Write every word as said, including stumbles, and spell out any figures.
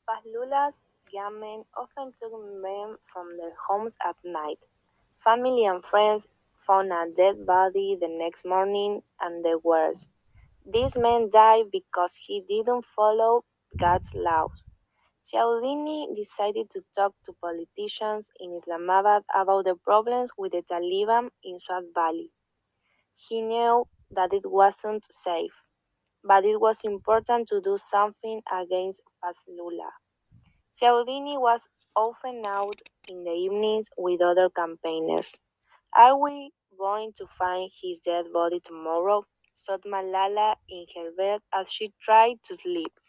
Fazlulah's gunmen often took men from their homes at night. Family and friends found a dead body the next morning, and the worst. This man died because he didn't follow God's laws. Cialdini decided to talk to politicians in Islamabad about the problems with the Taliban in Swat Valley. He knew that it wasn't safe, but it was important to do something against Fazlullah. Cialdini was often out in the evenings with other campaigners. "Are we going to find his dead body tomorrow?" thought Malala in her bed as she tried to sleep.